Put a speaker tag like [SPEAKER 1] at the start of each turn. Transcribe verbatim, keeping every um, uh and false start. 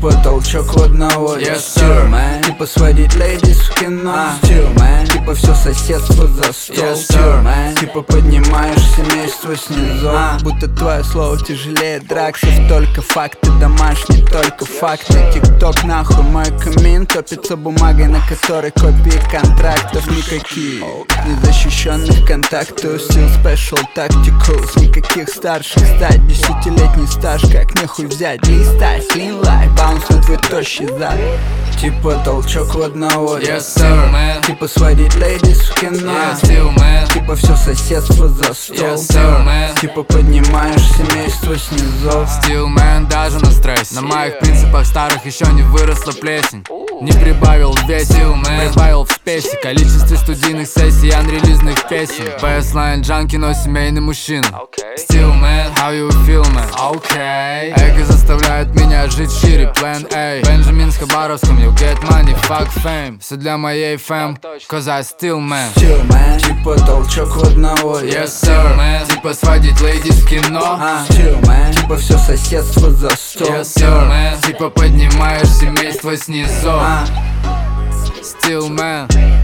[SPEAKER 1] Типа толчок в одного.
[SPEAKER 2] Yes, sir, man.
[SPEAKER 1] Типа сводить лейдис в кино.
[SPEAKER 2] uh,
[SPEAKER 1] Still, man. Типа все соседство за стол.
[SPEAKER 2] Yes, sir, man.
[SPEAKER 1] Типа поднимаешь семейство снизу. uh. Будто твое слово тяжелее драксов. Только факты домашние, только факты. Тикток нахуй мой камин. Топится бумагой, на которой копии контрактов. Никаких незащищенных контактов. Still special tacticals. Никаких старших стать. Десятилетний стаж, как нехуй взять. Листай, clean life, баунс на твой тощий зад. Типа толчок в одного.
[SPEAKER 2] Yes, sir, man.
[SPEAKER 1] Типа сводить лейдис в кино.
[SPEAKER 2] Yeah, still, man.
[SPEAKER 1] Типа все соседство за стол.
[SPEAKER 2] Yes, sir, man.
[SPEAKER 1] Типа поднимаешь семейство снизу.
[SPEAKER 2] Still, man, даже на стрессе. На моих принципах старых еще не выросла плесень. Не прибавил в весе, прибавил в спесе. Количестве студийных сессий, анрелизных песен. Бэслайн джанки, но семейный мужчина. Still, man, how you feel, man? Okay. Эго заставляет меня жить шире, план A. Бенджамин с Хабаровском, you get money, fuck fame. Все для моей фэм, cause I still, man.
[SPEAKER 1] Still, man. Типа толчок в одного.
[SPEAKER 2] Yes, sir, man. Типа сводить лейдис в кино.
[SPEAKER 1] uh, Still, man. Типа все соседство за стол.
[SPEAKER 2] Yes, sir, man. Типа поднимаешь семейство снизу.
[SPEAKER 1] uh.
[SPEAKER 2] Still, man.